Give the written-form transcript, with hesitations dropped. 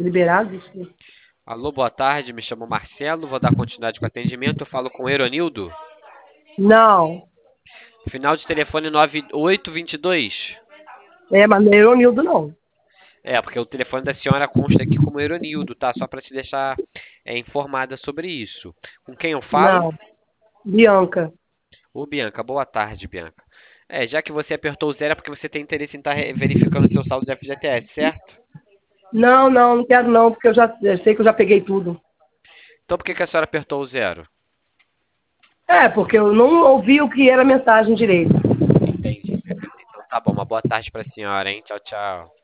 Liberado? Sim. Alô, boa tarde, me chamo Marcelo, vou dar continuidade com o atendimento. Eu falo com o Eronildo. Não. Final de telefone 9822. Mas não é Eronildo, não. É, porque o telefone da senhora consta aqui como Eronildo, tá? Só para te deixar informada sobre isso. Com quem eu falo? Não. Bianca. Ô, Bianca, boa tarde, Bianca. Já que você apertou o zero é porque você tem interesse em estar verificando seu saldo de FGTS, certo? Não, não, não quero não, porque eu sei que eu já peguei tudo. Então por que que a senhora apertou o zero? Porque eu não ouvi o que era a mensagem direito. Entendi, perfeito. Então tá bom, uma boa tarde pra senhora, hein? Tchau, tchau.